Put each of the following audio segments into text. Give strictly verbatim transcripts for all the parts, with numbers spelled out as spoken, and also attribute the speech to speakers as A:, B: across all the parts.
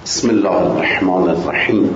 A: بسم الله الرحمن الرحیم.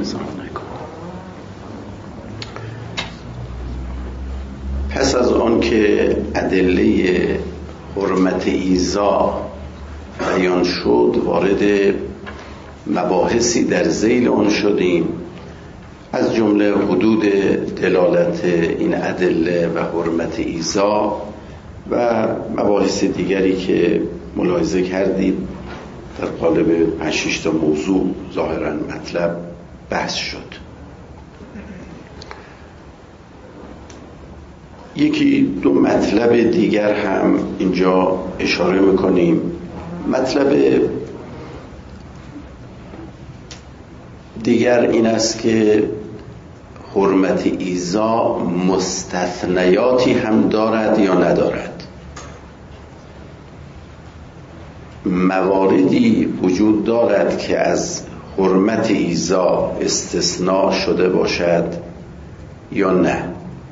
A: پس از آن که ادله حرمت ایذا بیان شد، وارد مباحثی در ذیل آن شدیم، از جمله حدود دلالت این ادله و حرمت ایذا و مباحث دیگری که ملاحظه کردید در قالب پنج شش تا موضوع ظاهرا مطلب بحث شد. یکی دو مطلب دیگر هم اینجا اشاره میکنیم. مطلب دیگر این است که حرمت ایذا مستثنیاتی هم دارد یا ندارد. مواردی وجود دارد که از حرمت ایذا استثناء شده باشد یا نه.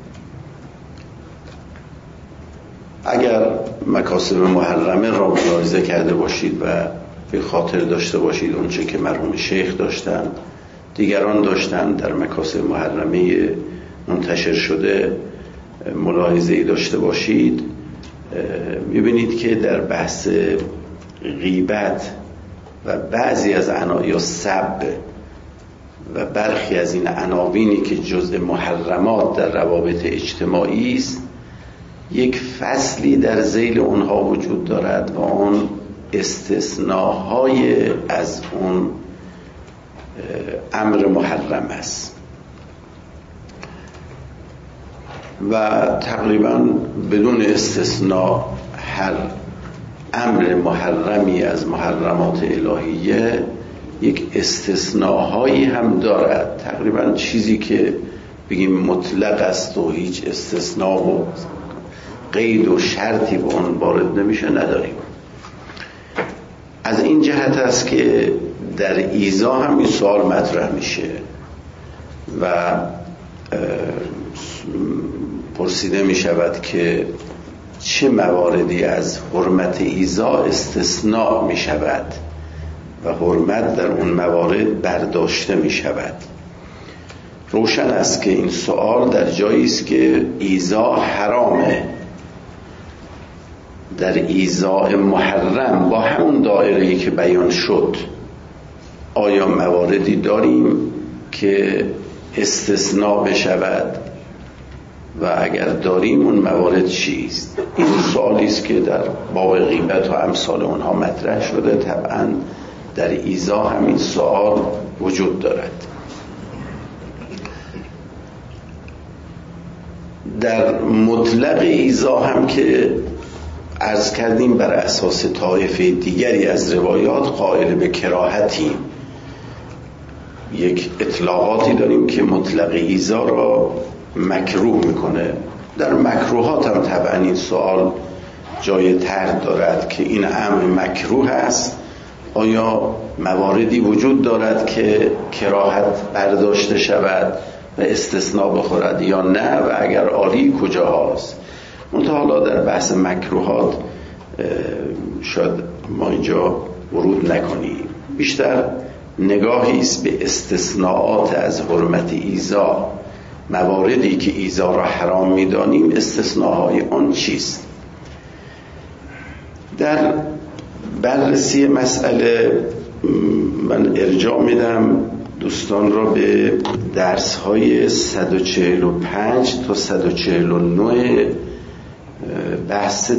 A: اگر مکاسب محرمه را ملاحظه کرده باشید و به خاطر داشته باشید اونچه که مرحوم شیخ داشتند، دیگران داشتند، در مکاسب محرمه منتشر شده ملاحظه‌ای داشته باشید، می‌بینید که در بحث غیبت و بعضی از عناوین یا سب و برخی از این عناوینی که جزء محرمات در روابط اجتماعی است، یک فصلی در ذیل اونها وجود دارد و آن استثناهای از اون امر محرم است و تقریبا بدون استثناء هر امر محرمی از محرمات الهیه یک استثناهایی هم دارد. تقریبا چیزی که بگیم مطلق است و هیچ استثناء و قید و شرطی به آن وارد نمیشه نداریم. از این جهت است که در ایذا هم این سوال مطرح میشه و پرسیده میشود که چه مواردی از حرمت ایذا استثناء می شود و حرمت در اون موارد برداشته می شود. روشن است که این سوال در جایی است که ایذا حرامه. در ایذا محرم با همون دایره‌ای که بیان شد آیا مواردی داریم که استثناء بشود و اگر داریم اون موارد چیست؟ این سوالی است که در باب غیبت و امثال اونها مطرح شده. طبعا در ایذا همین سوال وجود دارد. در مطلق ایذا هم که عرض کردیم بر اساس طایفه دیگری از روایات قائل به کراهتیم. یک اطلاقاتی داریم که مطلق ایذا را مکروه میکنه. در مکروهات هم طبعا این سوال جای طرح دارد که این امر مکروه است، آیا مواردی وجود دارد که کراهت برداشته شود و استثناء بخورد یا نه، و اگر آری کجاست؟ منتها حالا در بحث مکروهات شاید ما اینجا ورود نکنیم. بیشتر نگاهی است به استثناءات از حرمت ایذا. مواردی که ایذا را حرام می‌دانیم استثناهای آن چیست؟ در بررسی مسئله من ارجاع میدم دوستان را به درس‌های صد و چهل و پنج تا صد و چهل و نه بحث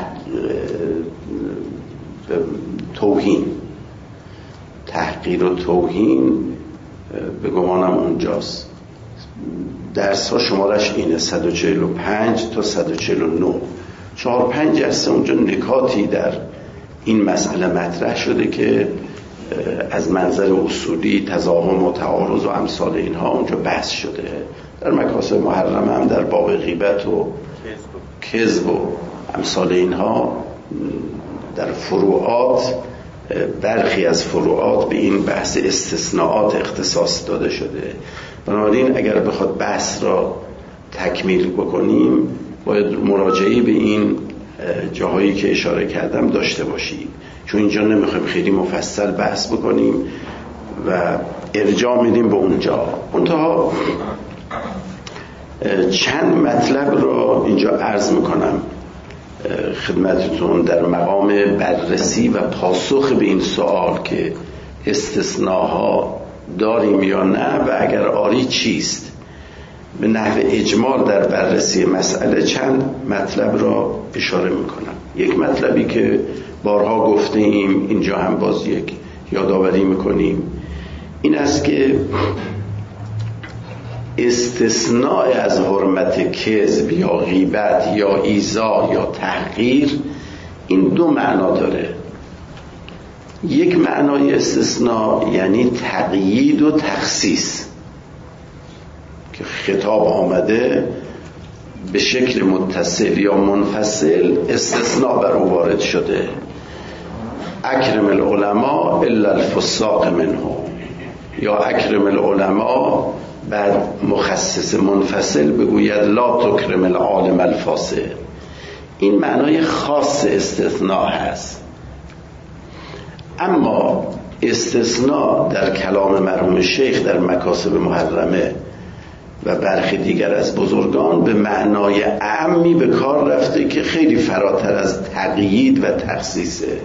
A: توهین، تحقیر و توهین به گمانم اونجاست. درس ها شمارش اینه صد و چهل و پنج تا صد و چهل و نه. چهار پنج جلسه اونجا نکاتی در این مسئله مطرح شده که از منظر اصولی تضاهم و تعارض و امثال اینها اونجا بحث شده. در مکاسب محرمه هم در باب غیبت و کذب و امثال اینها در فروعات، برخی از فروعات به این بحث استثناءات اختصاص داده شده. بنابراین اگر بخواد بحث را تکمیل بکنیم باید مراجعه به این جاهایی که اشاره کردم داشته باشید، چون اینجا نمیخوایم خیلی مفصل بحث بکنیم و ارجاع میدیم به اونجا. منتها چند مطلب رو اینجا عرض میکنم خدمتتون در مقام بررسی و پاسخ به این سوال که استثناها داریم یا نه و اگر آری چیست. به نحو اجمال در بررسی مسئله چند مطلب را اشاره میکنم. یک مطلبی که بارها گفته ایم، اینجا هم باز یک یادآوری میکنیم، این است که استثناء از حرمت کذب یا غیبت یا ایذا یا تحقیر این دو معنا داره. یک معنای استثناء یعنی تقیید و تخصیص که خطاب آمده به شکل متصل یا منفصل استثناء بر او وارد شده. اکرم العلماء الا الفساق منهم، یا اکرم العلماء بعد مخصص منفصل بگوید لا تکرم العالم الفاسق. این معنای خاص استثناء هست. اما استثناء در کلام مرحوم شیخ در مکاسب محرمه و برخی دیگر از بزرگان به معنای عامی به کار رفته که خیلی فراتر از تقیید و تخصیصه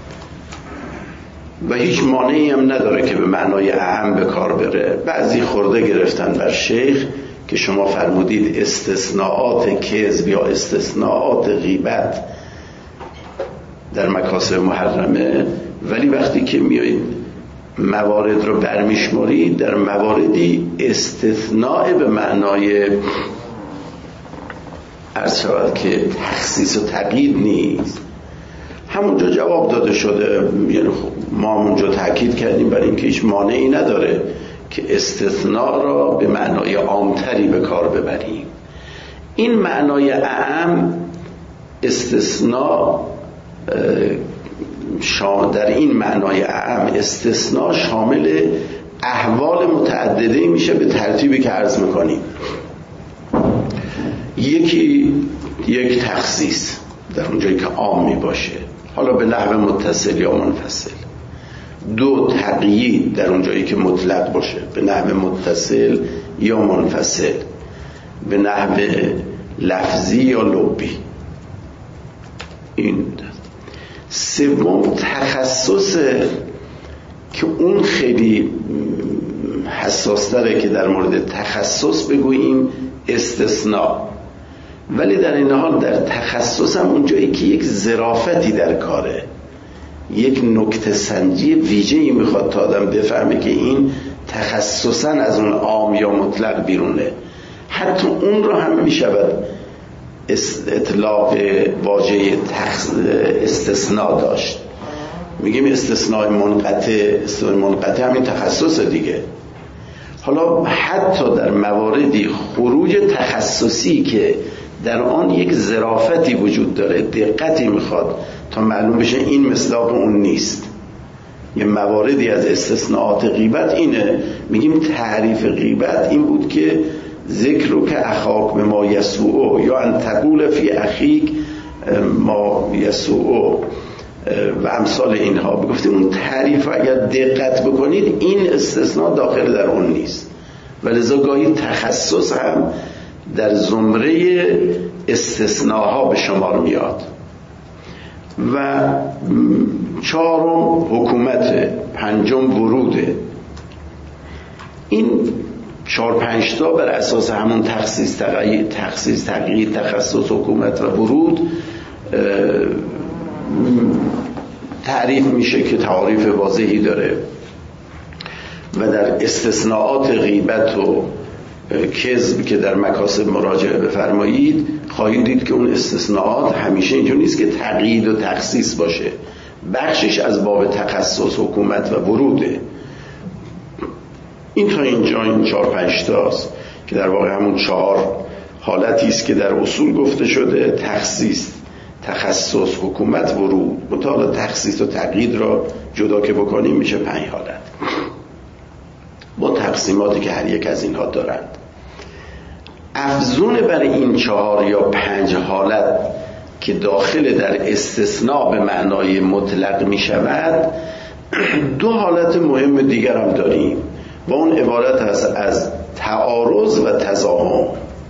A: و هیچ مانعی هم نداره که به معنای اعم به کار بره. بعضی خورده گرفتن بر شیخ که شما فرمودید استثناءات کذب یا استثناءات غیبت در مکاسب محرمه، ولی وقتی که میایید موارد رو برمیشمارید در مواردی استثناء به معنای عرض شود که تخصیص و تقیید نیست. همونجا جواب داده شده، یعنی ما همونجا تاکید کردیم برای اینکه هیچ مانعی نداره که استثناء را به معنای عامتری به کار ببریم. این معنای اعم استثناء در این معنای اعم استثناء شامل احوال متعدده میشه به ترتیبی که عرض میکنیم. یکی یک تخصیص در اونجایی که عام می باشه، حالا به نحو متصل یا منفصل. دو تقیید در اونجایی که مطلق باشه به نحو متصل یا منفصل، به نحو لفظی یا لغوی. این سوم تخصص که اون خیلی حساس تره که در مورد تخصص بگوییم استثناء، ولی در این حال در تخصص هم اونجایی که یک ظرافتی در کاره، یک نکته سنجی ویژه‌ای میخواد تا آدم بفهمه که این تخصصاً از اون عام یا مطلق بیرونه، حتی اون رو هم میشود اطلاق واژه استثناء داشت. میگیم استثناء منقطع، استثناء منقطع همین تخصص دیگه. حالا حتی در مواردی خروج تخصصی که در آن یک ظرافتی وجود داره، دقتی میخواد تا معلوم بشه این مصداق اون نیست. یه مواردی از استثناءات غیبت اینه، میگیم تعریف غیبت این بود که ذکر رو که اخاک به ما یسوعو یا ان تقول فی اخیک ما یسوعو و امثال اینها. بگفتیم اون تعریف اگر دقت بکنید این استثناء داخل در اون نیست، ولذا گاهی تخصص هم در زمره استثناءها به شمار میاد. و چهارم حکومت، پنجم وروده. این چهار پنج تا بر اساس همون تخصیص تقیید تخصیص تقیید تخصص حکومت و ورود تعریف میشه که تعریف واضحی داره و در استثناءات غیبت و کذب که در مکاسب مراجعه بفرمایید خواهید دید که اون استثناءات همیشه اینجور نیست که تقیید و تخصیص باشه، بخشش از باب تخصص حکومت و وروده. این تا اینجا این چهار پنج تاست که در واقع همون چهار حالتی است که در اصول گفته شده: تخصیص، تخصص، حکومت، ورود. مطابق تخصیص و تقیید را جدا که بکنیم میشه پنج حالت با تقسیماتی که هر یک از اینها دارند. افزون بر این چهار یا پنج حالت که داخل در استثناء به معنای مطلق می شود دو حالت مهم دیگر هم داریم و اون عبارت است از تعارض و تضاهم.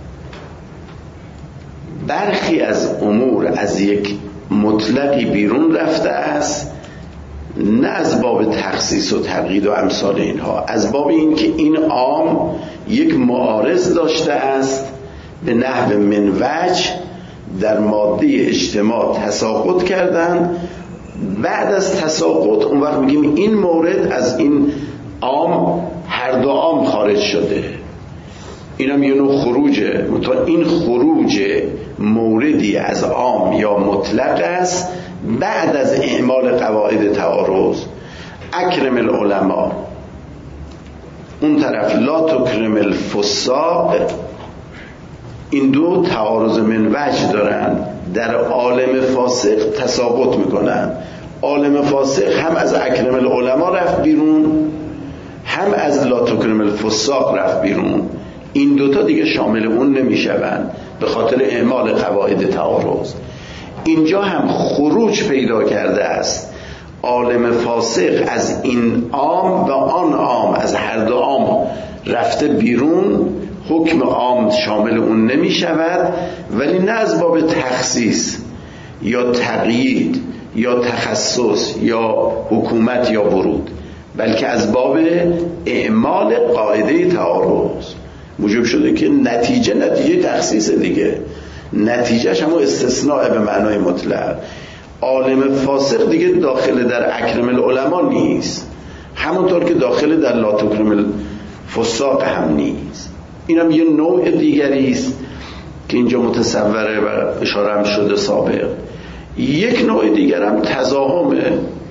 A: برخی از امور از یک مطلقی بیرون رفته است، نه از باب تخصیص و تقیید و امثال اینها، از باب این که این عام یک معارض داشته است به نحو من وجه در ماده اجتماع تساقط کردن. بعد از تساقط اون وقت میگیم این مورد از این عام هر دو عام خارج شده. اینم یه نوع خروجه. مطمئن این خروج موردی از عام یا مطلق است بعد از اعمال قواعد تعارض. اکرم العلماء، اون طرف لا تکرم الفساق، این دو تعارض من وجه دارن، در عالم فاسق تساقط میکنن. عالم فاسق هم از اکرم العلماء رفت بیرون، هم از لا تکرم الفساق رفت بیرون. این دوتا دیگه شامل اون نمیشوند به خاطر اعمال قواعد تعارض. اینجا هم خروج پیدا کرده است. عالم فاسق از این عام و آن عام، از هر دو عام رفته بیرون، حکم عام شامل اون نمی شود، ولی نه از باب تخصیص یا تقیید یا تخصص یا حکومت یا ورود، بلکه از باب اعمال قاعده تعارض. موجب شده که نتیجه نتیجه تخصیص دیگه، نتیجهش هم استثناء به معنای مطلق. عالم فاسق دیگه داخل در اکرم العلماء نیست، همونطور که داخل در لا تکرم الفساق هم نیست. اینم یه نوع دیگری است که اینجا متصوره و اشاره هم شده سابق. یک نوع دیگر هم تضاهمه،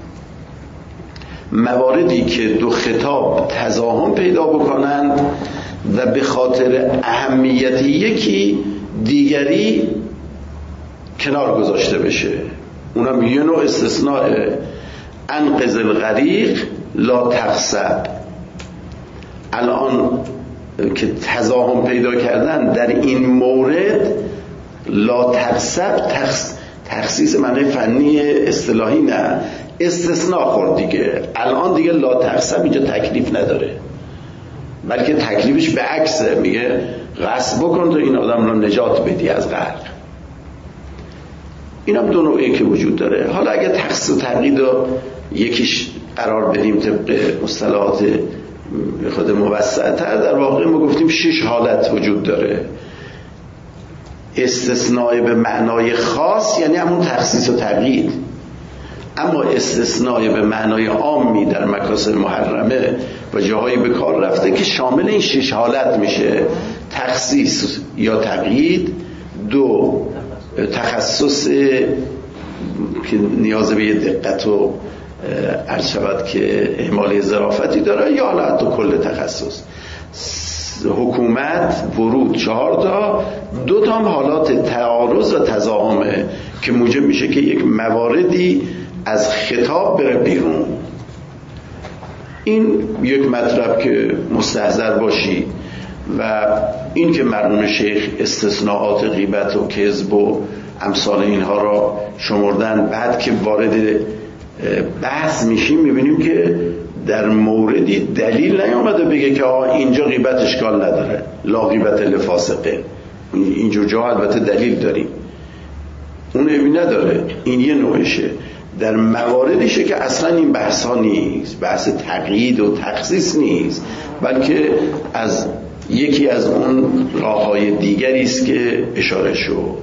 A: مواردی که دو خطاب تضاهم پیدا بکنند و به خاطر اهمیت یکی دیگری کنار گذاشته بشه. اونم یه نوع استثناء. انقذ الغریق لا تخسب. الان که تضاهم پیدا کردن در این مورد، لا تخسب تخص... تخصیص معنی فنی اصطلاحی نه، استثناء خورد دیگه. الان دیگه لا تخسب اینجا تکلیف نداره، بلکه تکلیفش به عکسه، میگه غصب بکن تو این آدم رو نجات بدی از غرق. این هم دو نوعی که وجود داره. حالا اگه تخصیص و تقیید رو یکیش قرار بدیم طبق اصطلاحات خود موسع‌تر، در واقع ما گفتیم شش حالت وجود داره. استثناء به معنای خاص یعنی همون تخصیص و تقیید، اما استثناء به معنای عامی در مکاسب محرمه و جاهایی به کار رفته که شامل این شش حالت میشه: تخصیص یا تقیید، دو تخصص که نیاز به یه دقت و عرض شود که اهمال ظرافتی داره، یا حالا حتی کل تخصص، حکومت، ورود، چهار تا، دو تا هم حالات تعارض و تضاهمه که موجب میشه که یک مواردی از خطاب بره بیرون. این یک مطلب که مستحضر باشی. و این که مرحوم شیخ استثناءات غیبت و کذب و امثال اینها را شمردن، بعد که وارد بحث میشیم میبینیم که در موردی دلیل نیامده بگه که آه اینجا غیبت اشکال نداره، لا غیبت لفاسقه. اینجور جا البته دلیل داریم، اون ایبی نداره. این یه نوعشه. در مواردیشه که اصلا این بحث ها نیست، بحث تقیید و تخصیص نیست، بلکه از یکی از اون راه‌های دیگری است که اشاره شد.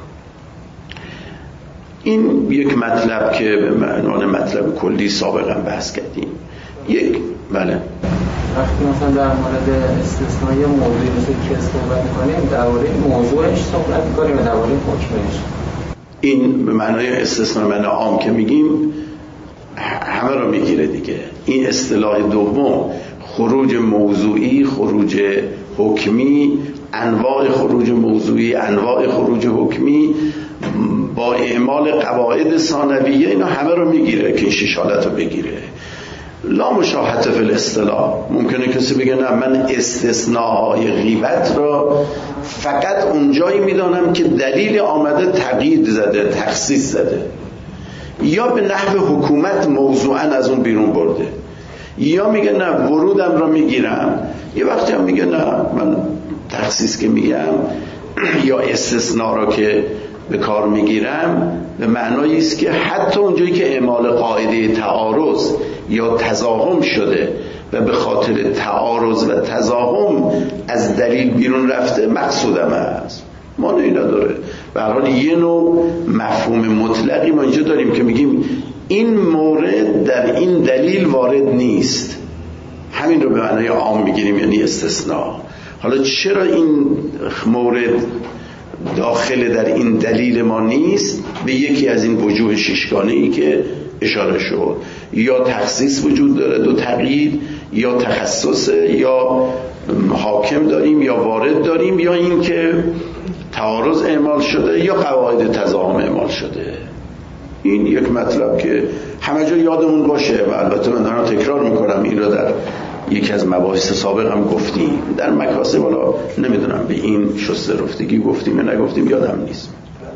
A: این یک مطلب که به عنوان مطلب کلی سابقا بحث کردیم. یک بله
B: وقتی مثلا در مورد استثنای موضوعی مثل که صحبت می‌کنیم، درباره موضوعش صحبت می‌کنیم و درباره حکمش.
A: این به معنای استثناء معنی عام که میگیم همه رو میگیره دیگه. این اصطلاح دوم، خروج موضوعی، خروج حکمی، انواع خروج موضوعی، انواع خروج حکمی با اعمال قواعد ثانویه، اینا همه رو میگیره که این شش حالت رو بگیره. لا مشاهده فی الاصطلاح. ممکنه کسی بگه نه من استثناءهای غیبت را فقط اونجایی میدانم که دلیل آمده تقیید زده، تخصیص زده. یا به نحو حکومت موضوعا از اون بیرون برده، یا میگه نه ورودم را میگیرم، یه وقتی هم میگه نه من تخصیص که میگم یا استثناء را که به کار میگیرم به معنایی است که حتی اونجایی که اعمال قاعده تعارض یا تضاهم شده و به خاطر تعارض و تضاهم از دلیل بیرون رفته مقصودم است، مانعی نداره. به هر حال یه نوع مفهوم مطلقی ما اینجا داریم که میگیم این مورد در این دلیل وارد نیست، همین رو به معنای عام میگیریم یعنی استثناء. حالا چرا این مورد داخل در این دلیل ما نیست؟ به یکی از این وجوه ششگانه‌ای که اشاره شد، یا تخصیص وجود داره دو تقیید، یا تخصص، یا حاکم داریم یا وارد داریم، یا این که تعارض اعمال شده یا قواعد تضاهم اعمال شده. این یک مطلب که همه جا یادمون باشه و البته من دارم تکرار میکنم، این رو در یکی از مباحث سابق هم گفتیم، در مکاسب حالا نمیدونم به این شسته رفتگی گفتیم یا نگفتیم یادم نیست،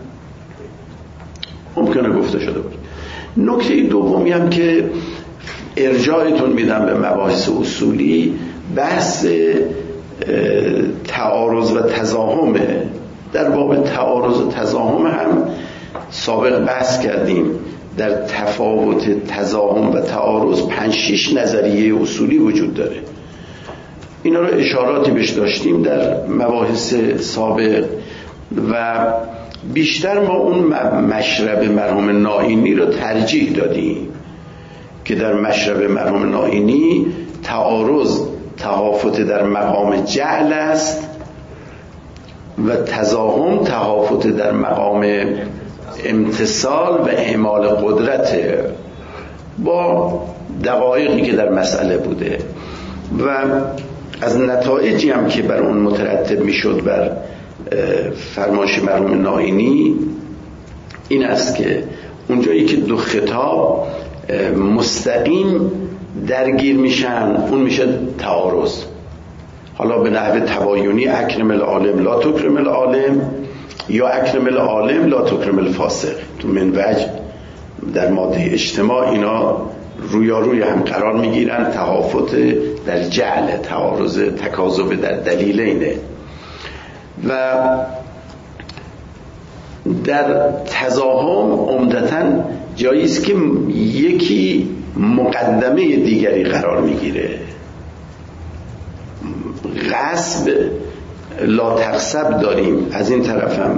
A: ممکنه گفته شده باشه. نکته دومی هم که ارجاعتون میدم به مباحث اصولی، بحث تعارض و تضاهمه. در باب تعارض و تضاهم هم سابق بحث کردیم، در تفاوت تضاهم و تعارض پنج شش نظریه اصولی وجود داره. اینا رو اشاراتی بهش داشتیم در مباحث سابق و بیشتر ما اون مشرب مرحوم نائینی رو ترجیح دادیم که در مشرب مرحوم نائینی تعارض تهافت در مقام جعل است و تضاهم تهافت در مقام امتصال و اعمال قدرت، با دقایقی که در مسئله بوده و از نتایجی هم که بر اون مترتب میشد بر فرمایش مرحوم نائینی این است که اونجایی که دو خطاب مستقیم درگیر میشن اون میشه تعارض. حالا به نحو تباینی اکرم العالم لا تکرم العالم یا اکرم العالم لا تکرم الفاسق، تو منوج در ماده اجتماع اینا رویاروی هم قرار میگیرن، تهافت در جعل، تعارض تکاذب در دلیلینه. و در تضاهم عمدتاً جایی است که یکی مقدمه دیگری قرار میگیره. غصب لا تغصب داریم، از این طرف هم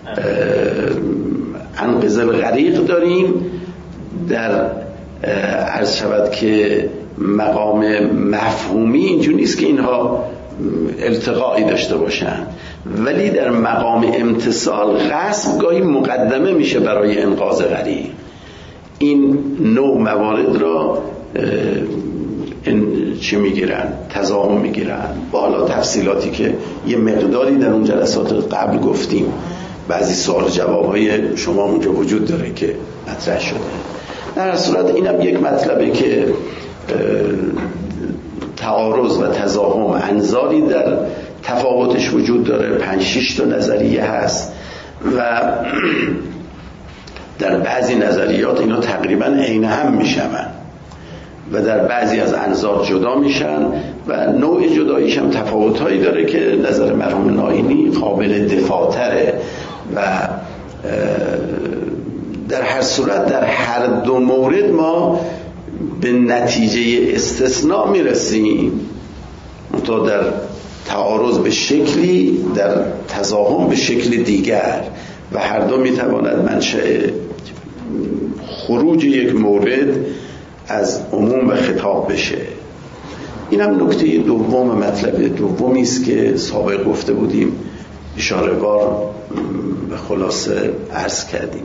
A: انقذ الغریق داریم. در عرض شود که مقام مفهومی اینجوری نیست که اینها التقائی داشته باشن، ولی در مقام امتصال غصب گاهی مقدمه میشه برای انقاذ غریق. این نوع موارد را چی میگیرن؟ تضاهم میگیرن. بالا تفصیلاتی که یه مقداری در اون جلسات قبل گفتیم، بعضی سوال جوابهای شما اونجا وجود داره که مطرح شده. در هر صورت اینم یک مطلبه که تعارض و تضاهم انظاری در تفاوتش وجود داره، پنج شش تا نظریه هست و در بعضی نظریات اینا تقریبا عین هم میشن و در بعضی از انظار جدا میشن و نوع جداییش هم تفاوت‌هایی داره که نظر مرحوم نائینی قابل دفاع‌تره و در هر صورت در هر دو مورد ما به نتیجه استثناء میرسیم، منتها در تعارض به شکلی، در تضاهم به شکل دیگر و هر دو میتواند منشأ خروج یک مورد از عموم و خطاب بشه. اینم نکته دوم، مطلب دومی است که سابق گفته بودیم، اشاره بار به خلاصه عرض کردیم.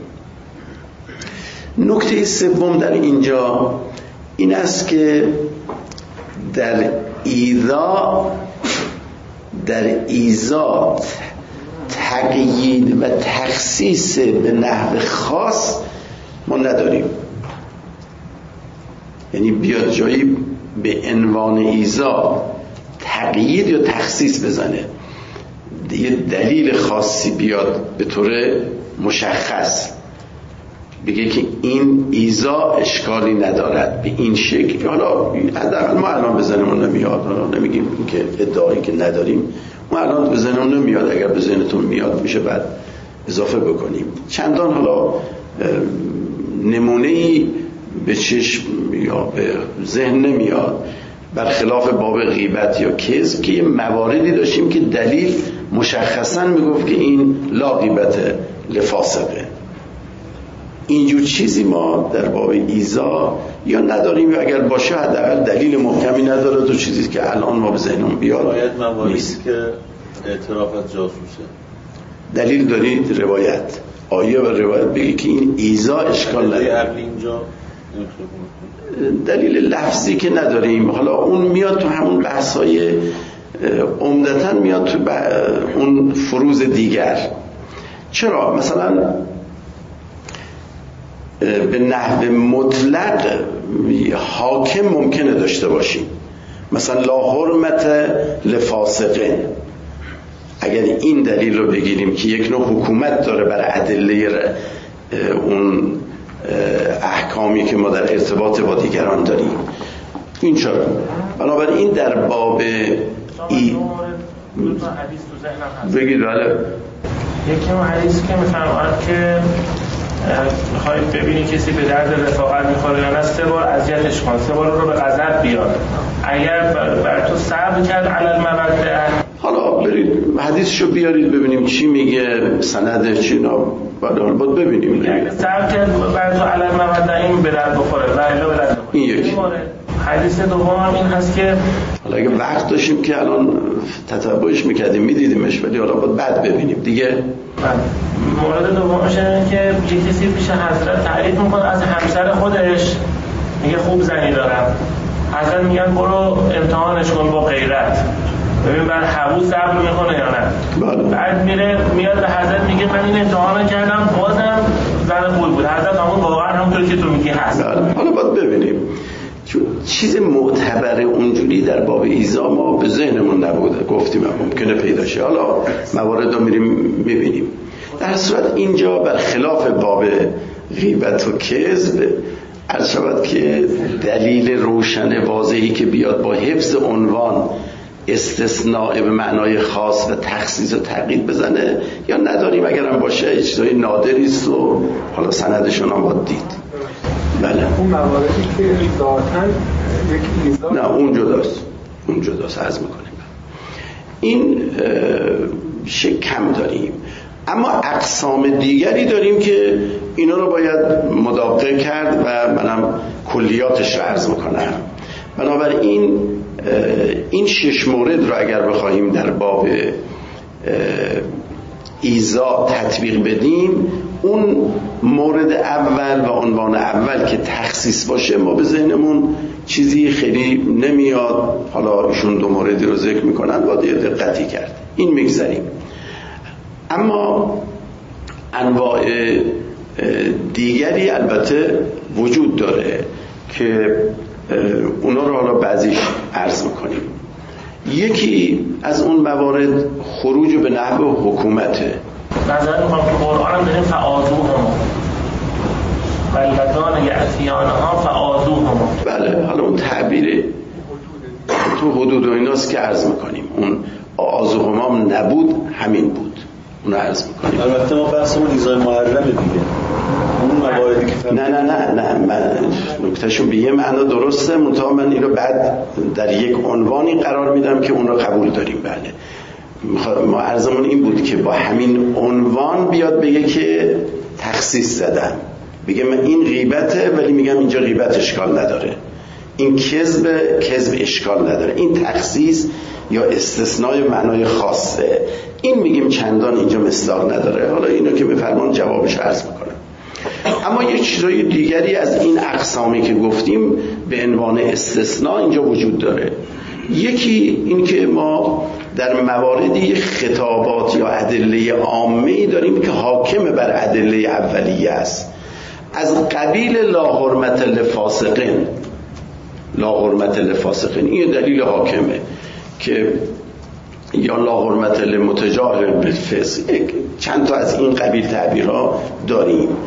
A: نکته سوم در اینجا این است که در ایذا در ایذا تقیید و تخصیص به نحو خاص ما نداریم. یعنی بیاد جایی به عنوان ایذا تقیید یا تخصیص بزنه، یه دلیل خاصی بیاد به طور مشخص بگه که این ایذا اشکالی ندارد به این شکل. حالا حداقل ما الان به ذهنمون نمیاد، حالا نمیگیم که ادعایی که نداریم، ما الان به ذهنمون نمیاد، اگر به ذهنتون میاد میشه بعد اضافه بکنیم. چندان حالا نمونه‌ای به چشم یا به ذهن نمیاد برخلاف باب غیبت یا کذب که یه مواردی داشتیم که دلیل مشخصا میگفت که این لا غیبت لفاسقه. اینجور چیزی ما در باب ایذا یا نداریم، یا اگر باشه حداقل دلیل محکمی نداره، تو چیزی که الان ما به ذهنمون بیاد
C: باید مواردی که اعتراف از جاسوسه
A: دلیل دارید روایت آیه و روایت بگی که این ایذا اشکال نداره.
C: اینجا
A: دلیل لفظی که نداریم، حالا اون میاد تو همون بحثای عمدتاً میاد تو اون فروض دیگر. چرا؟ مثلا به نحو مطلق حاکم ممکنه داشته باشیم، مثلا لا حرمت لفاسقین، اگر این دلیل رو بگیریم که یک نوع حکومت داره بر ادله اون احکامی که ما در ارتباط با دیگران داریم، این چرا؟ بنابراین در باب ای بگید بله
D: یکی اون حدیث که میفرماید که میخواید ببینی کسی به درد رفاقت میخوره یا نه سه بار اذیتش کن، سه بار رو به غضب بیار، اگر بر تو صبر کرد علی الموده.
A: حالا برید حدیثشو بیارید ببینیم چی میگه، سند چی اینا بعد باید ببینیم.
D: اگر صبر کرد بر تو علی الموده این به درد بخوره و الا به درد بخوره.
A: این یکی.
D: حدیث دوم هم این هست که
A: حالا اگه وقت داشتیم که الان تتبعش میکردیم میدیدیمش، ولی حالا باید بعد ببینیم دیگه.
D: مورد دومش اینه که یه کسی پیش حضرت تعریف میکنه از همسر خودش، میگه خوب زنی دارم، حضرت میگن برو امتحانش کن با غیرت ببین بر حبوس صبر میکنه یا نه.
A: بله.
D: بعد میره میاد به حضرت میگه من این امتحان کردم بازم زن خوب بود، حضرت همون واقعا همونطور که تو میگی هست.
A: بله. حالا باید ببینیم، چون چیز معتبر اونجوری در باب ایذا ما به ذهنمون نبوده، گفتیم ممکنه پیدا شه، حالا موارد رو میریم میبینیم. در صورت اینجا برخلاف باب غیبت و کذب عرض شود که دلیل روشن واضحی که بیاد با حفظ عنوان استثناء به معنای خاص و تخصیص و تقیید بزنه یا نداریم، اگرم باشه چیزای نادری است و حالا سندشون هم باید دید. بله.
E: اون مواردی که ذاتاً یک ایذا
A: نه اون جداست، اون جداست عرض میکنیم. این شک کم داریم، اما اقسام دیگری داریم که اینا رو باید مداقه کرد و منم کلیاتش رو عرض میکنم. بنابراین این شش مورد رو اگر بخواهیم در باب ایذا تطبیق بدیم، اون مورد اول و عنوان اول که تخصیص باشه ما به ذهنمون چیزی خیلی نمیاد. حالا ایشون دو موردی رو ذکر میکنن باید یه دقتی کرد، این میگذاریم. اما انواع دیگری البته وجود داره که اونا رو حالا بعضیش عرض میکنیم. یکی از اون موارد خروج به نحو حکومته.
D: نظر میکنم که قرآن هم داریم فعاذوهم واللذان یأتیانها فعاذوهم.
A: بله، حالا اون تعبیر تو حدود و ایناست که عرض میکنیم، اون آذوهم هم نبود، همین بود، اون عرض میکنیم.
C: البته ما بحثمون ایذای محرمه دیگه، اون مواردی که
A: نه نه نه نه من نکتهشون به یه معنا درسته، منتها من این رو بعد در یک عنوانی قرار میدم که اون رو قبول داریم. بله، ما عرضمون این بود که با همین عنوان بیاد بگه که تخصیص زدم، بگه من این غیبته ولی میگم اینجا غیبت اشکال نداره، این کذب کذب اشکال نداره، این تخصیص یا استثناء معنای خاصه، این میگیم چندان اینجا مصداق نداره. حالا اینو که بفرمان جوابش عرض میکنم. اما یک چیزای دیگری از این اقسامی که گفتیم به عنوان استثناء اینجا وجود داره. یکی این که ما در مواردی خطابات یا ادله عامه‌ای داریم که حاکم بر ادله اولیه است، از قبیل لا حرمت لفاسقین. لا حرمت لفاسقین این دلیل حاکمه که یا لا حرمت لمتجاهر بالفسق، چند تا از این قبیل تعبیرها داریم.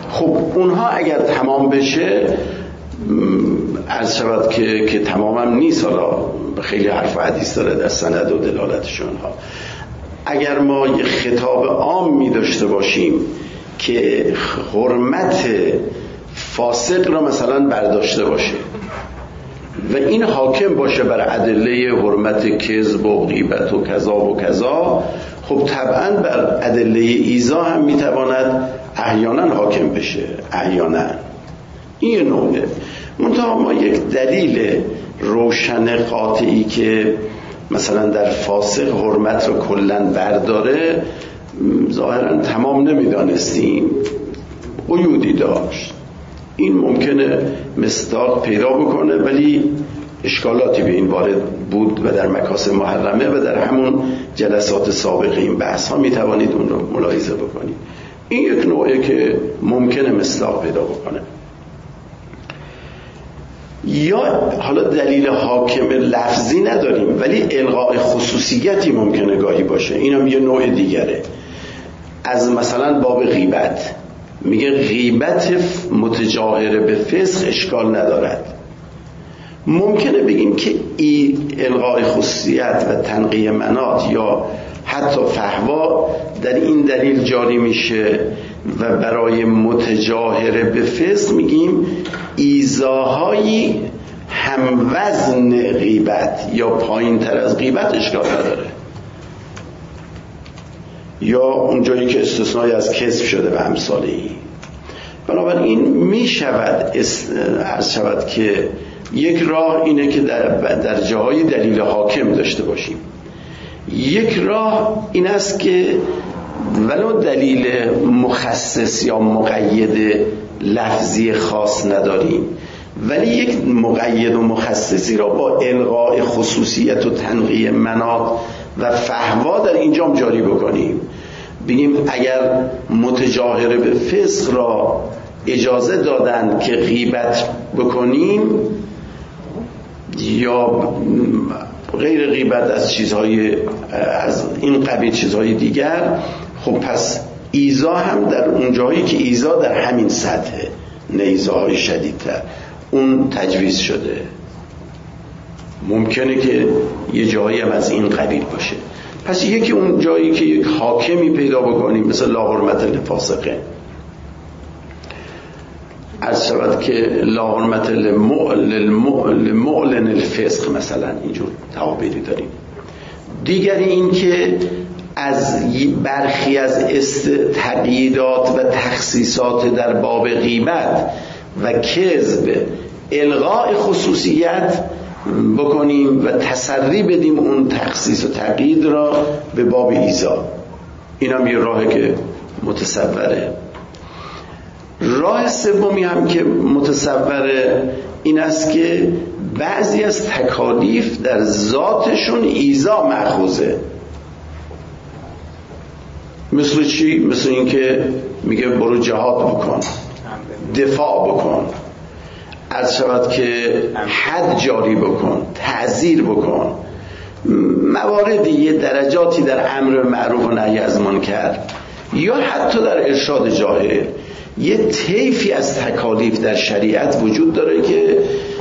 A: خب اونها اگر تمام بشه، عرض شود که که تمام هم نیست، حالا خیلی حرف و حدیث داره در سند و دلالتشون ها. اگر ما یه خطاب عام می داشته باشیم که حرمت فاسق را مثلا برداشته باشه و این حاکم باشه بر ادله حرمت کذب و غیبت و کذا و کذا، خب طبعا بر ادله ایذا هم میتواند احیانا حاکم بشه. احیانا این نوعه. منتها ما یک دلیل روشن قاطعی که مثلا در فاسق حرمت رو کلن برداره ظاهرا تمام نمیدانستیم، قیودی داشت. این ممکنه مصداق پیدا بکنه ولی اشکالاتی به این وارد بود و در مکاسب محرمه و در همون جلسات سابق این بحث ها میتوانید اون رو ملاحظه بکنید. این یک نوعه که ممکنه مصداق پیدا بکنه. یا حالا دلیل حاکم لفظی نداریم ولی الغاء خصوصیتی ممکنه گاهی باشه، اینم یه نوع دیگره. از مثلا باب غیبت میگه غیبت متجاهر به فسق اشکال ندارد. ممکنه بگیم که ای الغاء خصوصیت و تنقیه منات یا حتی فحوا در این دلیل جاری میشه و برای متجاهر به فسق میگیم ایذاهای هم وزن غیبت یا پایین تر از غیبت اشکال نداره. یا اونجایی که استثنایی از کذب شده و امثالی. بنابراین می شود عرض شود که یک راه اینه که در, در جاهای دلیل حاکم داشته باشیم. یک راه این است که ولو دلیل مخصص یا مقید لفظی خاص نداریم ولی یک مقید و مخصصی را با الغاء خصوصیت و تنقیه مناط و فحوا در اینجام جاری بکنیم. بگیم اگر متجاهر به فسق را اجازه دادن که غیبت بکنیم یا غیر غیبت از چیزهای از این قبیل چیزهای دیگر، خب پس ایذا هم در اون جایی که ایذا در همین سطحه، نه ایذاهای شدیدتر، اون تجویز شده. ممکنه که یه جایی هم از این قبیل باشه. پس یکی اون جایی که یک حاکمی پیدا بکنیم مثل لا حرمت لفاسقه، عرض شود که لا حرمت لمعلن الفسق مثلا، اینجور تعابیری داریم. دیگری این که از برخی از تقییدات و تخصیصات در باب غیبت و کذب الغاء خصوصیت بکنیم و تسری بدیم اون تخصیص و تقیید را به باب ایذا. این هم یه راهی که متصوره. راه سومی هم که متصوره این است که بعضی از تکالیف در ذاتشون ایذا مأخوذه. مثل چی؟ مثل این که میگه برو جهاد بکن، دفاع بکن، عرض شود که حد جاری بکن، تعزیر بکن. مواردی یه درجاتی در امر معروف و نهی از منکر یا حتی در ارشاد جاهل، یه طیفی از تکالیف در شریعت وجود داره که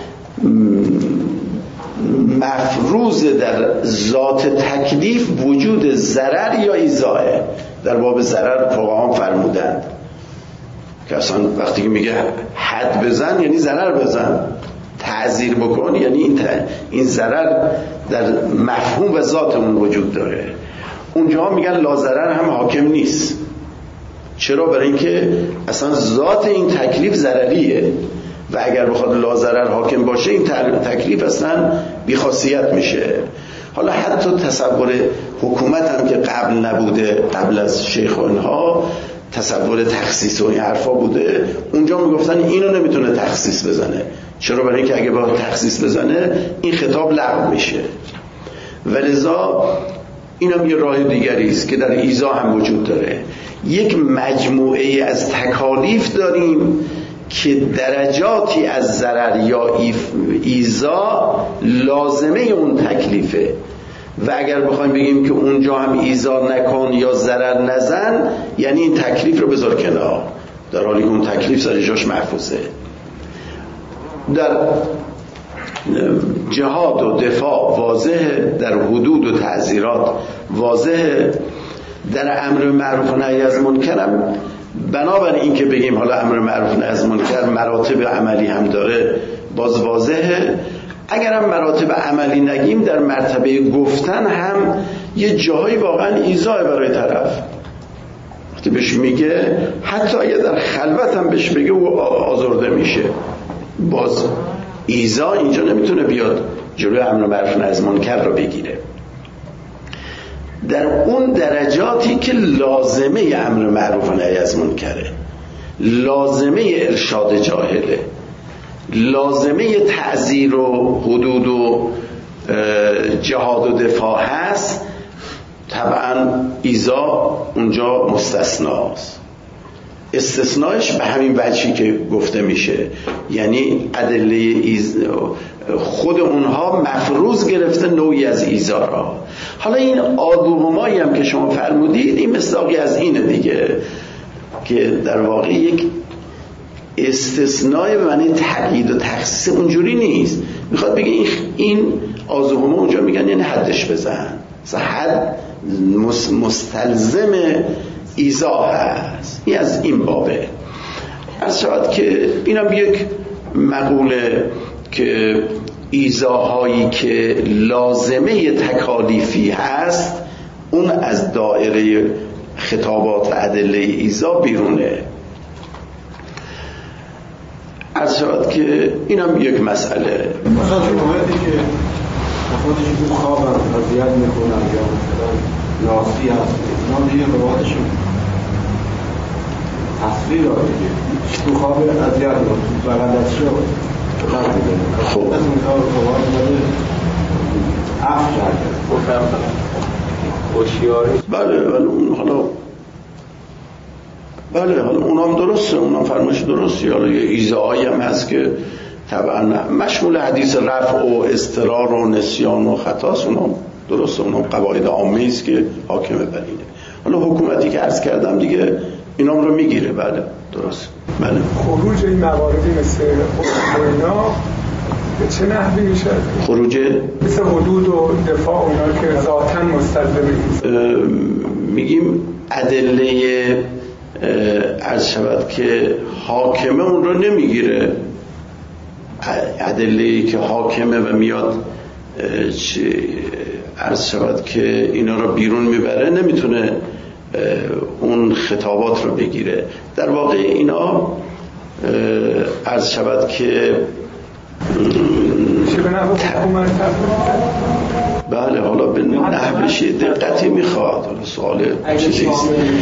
A: مفروض در ذات تکلیف وجود ضرر یا ایذاء. در باب ضرر فقهاء فرمودند که اصلا وقتی که میگه حد بزن یعنی ضرر بزن، تعزیر بکن یعنی این این ضرر در مفهوم و ذات اون وجود داره. اونجا میگن لا ضرر هم حاکم نیست. چرا؟ برای اینکه اصلا ذات این تکلیف ضرریه و اگر بخواد لا ضرر حاکم باشه این تکلیف اصلا بی‌خاصیت میشه. حالا حتی تصور حکومت هم که قبل نبوده، قبل از شیخ و اینها تصور تخصیص و این حرفا بوده، اونجا میگفتن اینو نمیتونه تخصیص بزنه. چرا؟ برای اینکه اگه با تخصیص بزنه این خطاب لغو میشه. ولذا اینم یه راه دیگری است که در ایذا هم وجود داره. یک مجموعه از تکالیف داریم که درجاتی از ضرر یا ایذا لازمه اون تکلیفه و اگر بخوایم بگیم که اونجا هم ایذا نکن یا ضرر نزن یعنی این تکلیف رو بذار کنار. در حالی که اون تکلیف سر جاش محفوظه. در جهاد و دفاع واضحه، در حدود و تعزیرات واضحه، در امر معروف و نهی از منکرم بنابراین این که بگیم حالا امر معروف و نهی از منکر مراتب عملی هم داره باز واضحه. اگر هم مراتب عملی نگیم در مرتبه گفتن هم یه جاهایی واقعا ایذا برای طرف، وقتی بهش میگه حتی اگر در خلوت هم بهش بگه او آزرده میشه، باز ایذا اینجا نمیتونه بیاد جلوی امر معروف و نهی از منکر رو بگیره. در اون درجاتی که لازمه امر معروف و نهی از منکره، لازمه ارشاد جاهله، لازمه تعزیر و حدود و جهاد و دفاع هست، طبعا ایذا اونجا مستثناست. استثناش به همین وجهی که گفته میشه، یعنی ادله خود اونها مفروض گرفته نوعی از ایذا را. حالا این آدوهمایی هم که شما فرمودید این مصداقی از اینه دیگه، که در واقع یک استثنای به معنی تقیید و تخصیص اونجوری نیست. میخواد بگه این این آزوهما اونجا میگن یعنی حدش بزن، حد مستلزم ایذا هست. این از این بابه. عرض شود که اینم یک مقوله که ایذاهایی که لازمه تکالیفی هست اون از دایره خطابات و ادله ایذا بیرونه. عرض شود که اینم یک مسئله.
F: مثلا شمایدی که خودش تو خواب اذیت میکنن یا مثلا ناسی هست، اینا دیگه قرآنشون تصویر را دیگه تو خواب اذیت میکنن تو بغلت شد
A: خب
F: از اون کار قرآن داده عفو کرده خوشیاری.
A: بله بله اون حالا بله حالا اونام درسته، اونام فرمایش درستی. حالا یه ایذاهایی هم هست که طبعا مشمول حدیث رفع و اضطرار و نسیان و خطاست، اونام درسته، اونام قواعد عامه است که حاکمه بر اینه. حالا حکومتی که عرض کردم دیگه اینام رو میگیره. بله درست. بله
E: خروج این مواردی مثل اینا به چه نحوی میشه؟
A: خروج
E: مثل حدود و دفاع اونا که ذاتاً مستلزم
A: میگیم ادله عرض شود که حاکمه اون رو نمیگیره. ادله‌ای که حاکمه و میاد عرض شود که اینا رو بیرون میبره نمیتونه اون خطابات رو بگیره. در واقع اینا عرض شود که بله حالا به نحوش دقتی میخواد. حالا سوال چیزی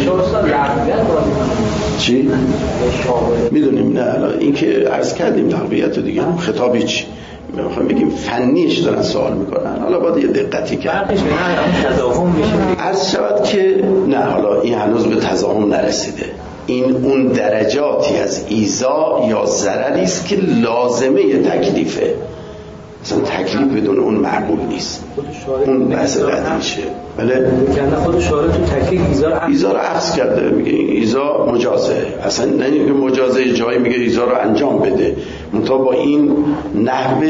A: چی؟ میدونیم نه الان این که عرض کردیم تقویت دیگه خطابی چی؟ میخوام بگیم فنیش دارن سوال میکنن، حالا باید یه دقتی کرد. عرض شود که نه حالا این هنوز به تضاهم نرسیده. این اون درجاتی از ایذا یا ضرری است که لازمه تکلیفه، مثلا تکلیف بدون اون معقول نیست. اون بحث بعد میشه. بله
B: خود شارع تو تکلیف ایذا رو
A: ایذا رو عکس کرده، میگه این ایذا مجازه. اصلا نمیگه مجازه، جایی میگه ایذا رو انجام بده، منتها با این نحوه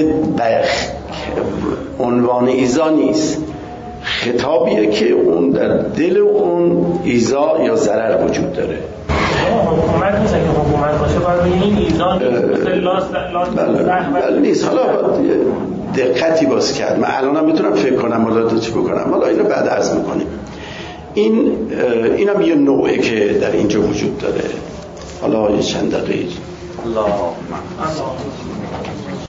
A: عنوان ایذا نیست، خطابیه که اون در دل اون ایذا یا ضرر وجود داره.
D: حکومت نیست که حکومت باشه باید بگه این ایذا مثل لاس لاس
A: بله نیست. حالا باید دقتی باز کرد. من الانم میتونم فکر کنم حالا چی بکنم، حالا اینو بعد عرض میکنیم. این اینم یه نوعی که در اینجا وجود داره. حالا یه چند دقیقه الله